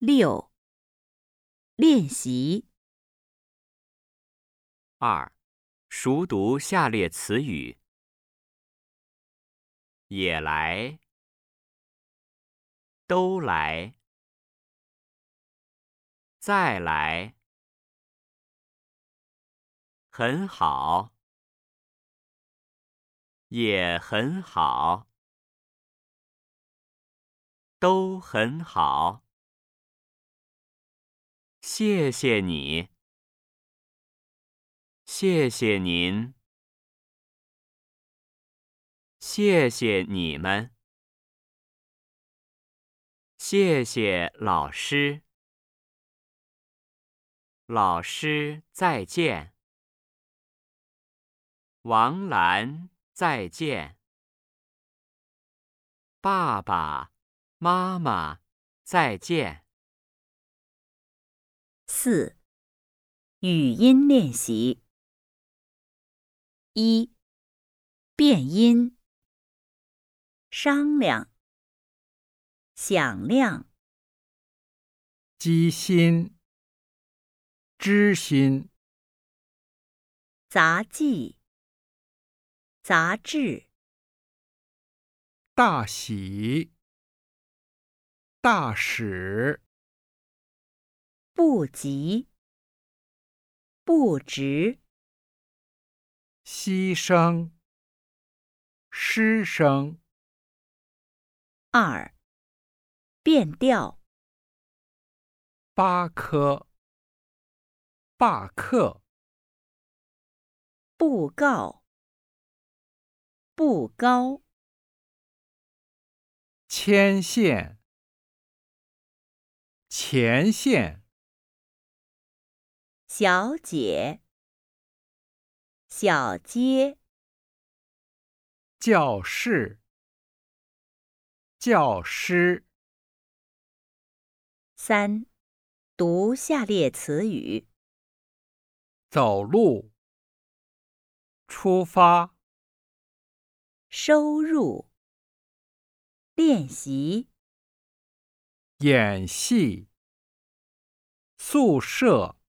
6. 练习。 2. 熟读下列词语：也来，都来，再来，很好，也很好，都很好，谢谢你，谢谢您，谢谢你们，谢谢老师，老师再见，王兰再见，爸爸妈妈再见。 4. 语音练习。1. 变音：商量、响亮、 机心、知心、 杂技、杂志、 大喜、大使、 不及、不值、 牺牲、师生、 2. 变调： 八科、罢课、 布告、不高、 牵线、前线、 小姐、小街、 教室、教师。 3. 读下列词语： 走路、出发、 收入、练习、 演戏、宿舍。